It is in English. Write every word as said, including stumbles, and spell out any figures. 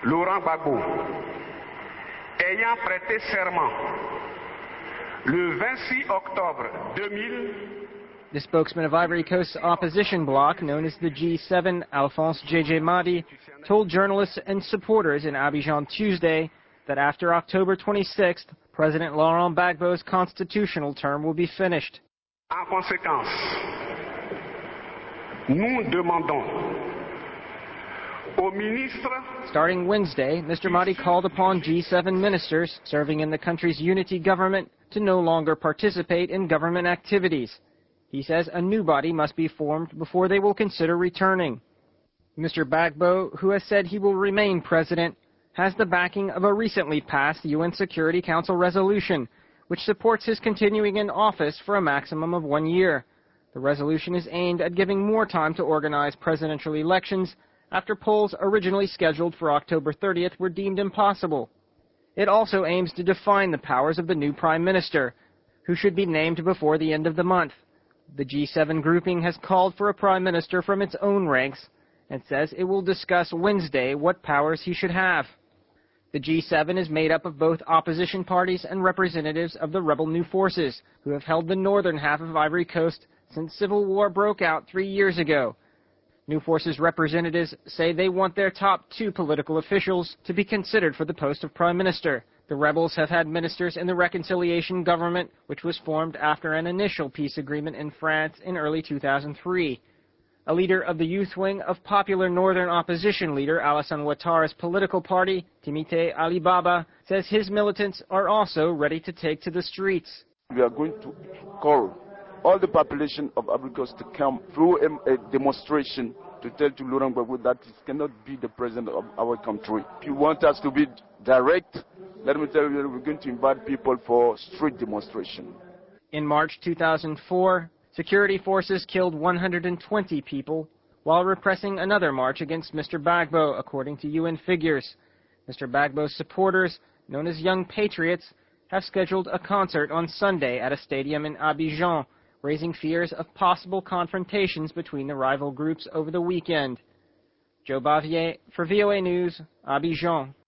Laurent Gbagbo, ayant prêté serment le vingt-six octobre deux mille. The spokesman of Ivory Coast's opposition bloc, known as the G seven, Alphonse J J Madi, told journalists and supporters in Abidjan Tuesday that after October twenty-sixth, President Laurent Gbagbo's constitutional term will be finished. En conséquence, nous demandons au ministre. Starting Wednesday, Mister Madi called upon G seven ministers serving in the country's unity government to no longer participate in government activities. He says a new body must be formed before they will consider returning. Mister Gbagbo, who has said he will remain president, has the backing of a recently passed U N Security Council resolution, which supports his continuing in office for a maximum of one year. The resolution is aimed at giving more time to organize presidential elections after polls originally scheduled for October thirtieth were deemed impossible. It also aims to define the powers of the new prime minister, who should be named before the end of the month. The G seven grouping has called for a prime minister from its own ranks and says it will discuss Wednesday what powers he should have. The G seven is made up of both opposition parties and representatives of the rebel New Forces, who have held the northern half of Ivory Coast since civil war broke out three years ago. New Forces representatives say they want their top two political officials to be considered for the post of prime minister. The rebels have had ministers in the reconciliation government, which was formed after an initial peace agreement in France in early two thousand three. A leader of the youth wing of popular northern opposition leader Alassane Ouattara's political party, Timité Ali Baba, says his militants are also ready to take to the streets. We are going to call all the population of Ivory Coast to come through a, a demonstration to tell to Laurent Gbagbo that he cannot be the president of our country. If you want us to be direct, let me tell you, we're going to invite people for street demonstration. In March two thousand four, security forces killed one hundred twenty people while repressing another march against Mister Gbagbo, according to U N figures. Mister Gbagbo's supporters, known as Young Patriots, have scheduled a concert on Sunday at a stadium in Abidjan, raising fears of possible confrontations between the rival groups over the weekend. Joe Bavier for V O A News, Abidjan.